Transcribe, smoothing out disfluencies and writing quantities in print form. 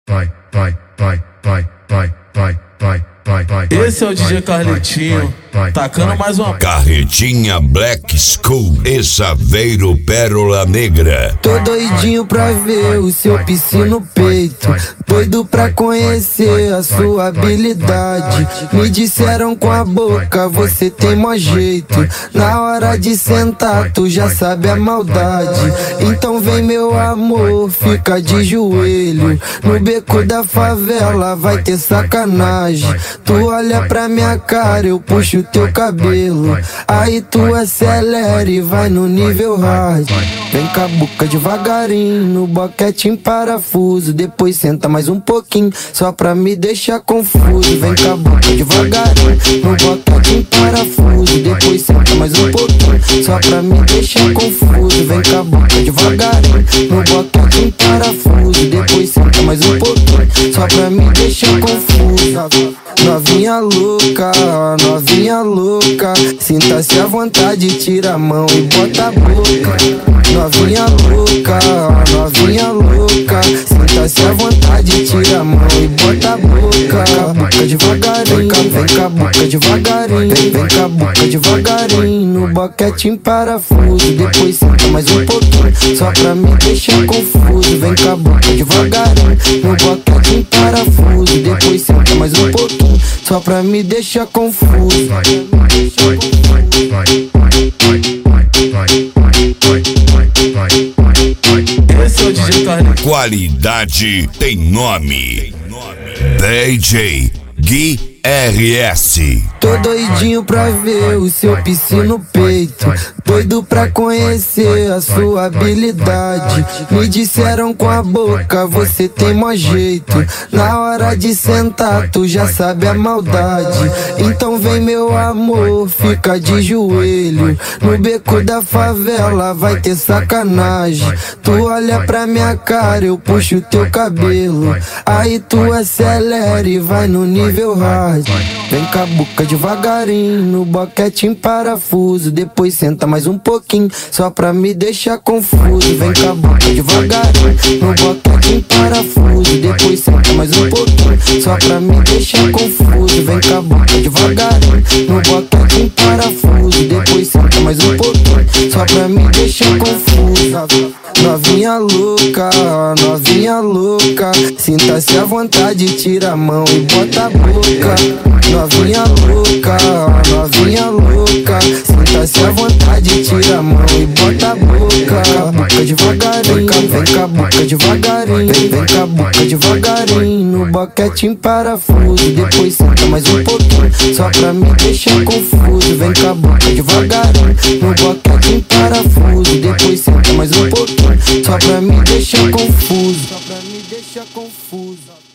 Esse é o DJ Carletinho, tacando mais uma Carretinha Black School e Saveiro Pérola Negra. Tô doidinho pra ver o seu piscinho no peito, doido pra conhecer a sua habilidade. Me disseram com a boca, você tem mó jeito. Na hora de sentar, tu já sabe a maldade. Então vem meu amor, fica de joelho. No beco da favela vai ter sacanagem. Tu olha pra minha cara, eu puxo teu cabelo. Aí tu acelera e vai no nível hard. Vem com a boca devagarinho, no boquete em parafuso. Depois senta mais um pouquinho, só pra me deixar confuso. Vem com a boca devagarinho, no boquete em parafuso. Depois senta mais um pouquinho, só pra me deixar confuso. Vem com a boca devagarinho, no boquete em parafuso. Depois senta mais um pouquinho, só pra me deixar confuso. Novinha louca, novinha louca, sinta-se à vontade, tira a mão e bota a boca. Novinha louca, novinha louca, sinta-se à vontade, tira a mão e bota a boca. Boca devagarinho, vem com a boca devagarinho, vem com a boca devagarinho, no boquete em parafuso. Depois senta mais um pouquinho, só pra me deixar confuso. Vem com a boca devagarinho, no boquete em parafuso. Depois senta mais um pouquinho, só pra me deixar confuso. Esse é o DJ Carletinho. Qualidade tem nome. DJ Gui RS. Tô doidinho pra ver o seu piscinho no peito, doido pra conhecer a sua habilidade. Me disseram com a boca, você tem mó jeito. Na hora de sentar, tu já sabe a maldade. Então vem meu amor, fica de joelho. No beco da favela vai ter sacanagem. Tu olha pra minha cara, eu puxo teu cabelo. Aí tu acelera e vai no nível hard. Vem com a boca devagarinho, no boquete em parafuso. Depois senta mais um pouquinho, só pra me deixar confuso. Vem com a boca devagarinho, no boquete em parafuso. Depois senta mais um pouquinho, só pra me deixar confuso. Vem com a boca devagarinho, no boquete em parafuso. Depois senta mais um pouquinho, só pra me deixar confuso. Novinha louca, novinha louca, sinta-se à vontade, tira a mão e bota a boca. Novinha louca, novinha louca, sinta-se à vontade, tira a mão e bota a boca. Boca devagarinho, vem com a boca devagarinho, vem com a boca devagarinho, no boquete em parafuso. Depois senta mais um pouquinho, só pra me deixar confuso. Vem com a boca devagarinho, no boquete em parafuso. Depois senta mais um pouquinho, só pra me deixar confuso. Só pra me deixar confuso.